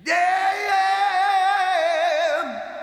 Yeah, yeah.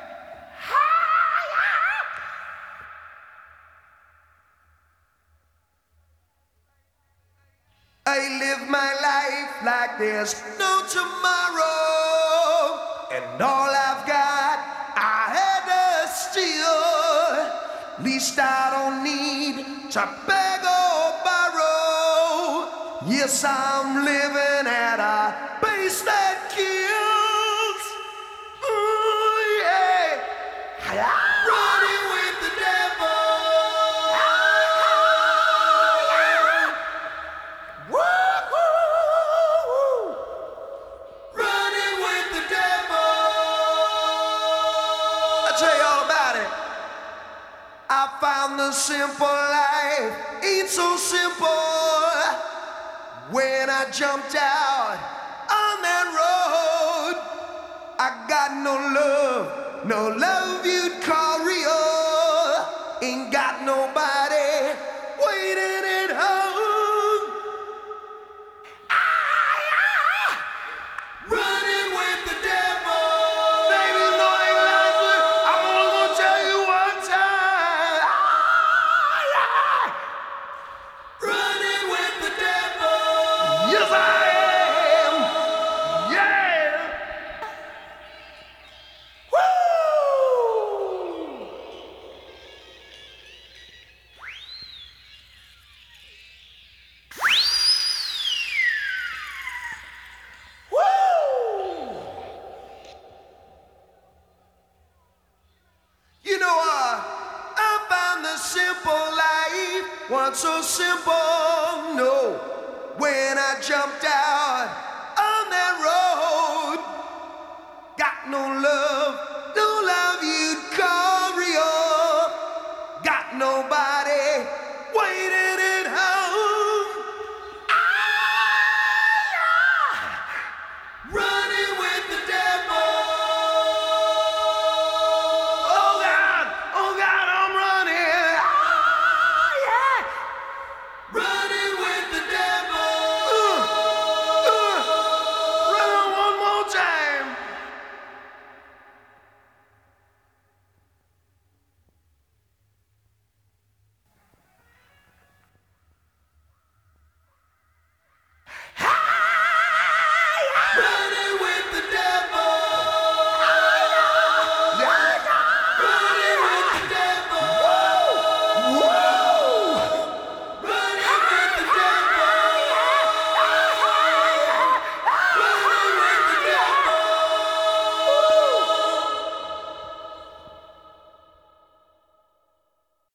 I live my life like there's no tomorrow, and all I've got I had to steal. Least I don't need to beg or borrow. Yes, I'm living at a pace that kills. Ooh, yeah. Running with the devil. Woo-hoo. Running with the devil. I'll tell you all about it. I found the simple life ain't so simple. When I jumped out on that road, I got no love you'd call real. Ain't got nobody waiting at home. Running with the devil. Baby, no, ain't like it. I'm only gonna tell you one time. Running with the devil. Yes, I am. Yeah. Woo! Woo! You know, I found the simple life wasn't so simple, no. When I jumped out on that road, got no love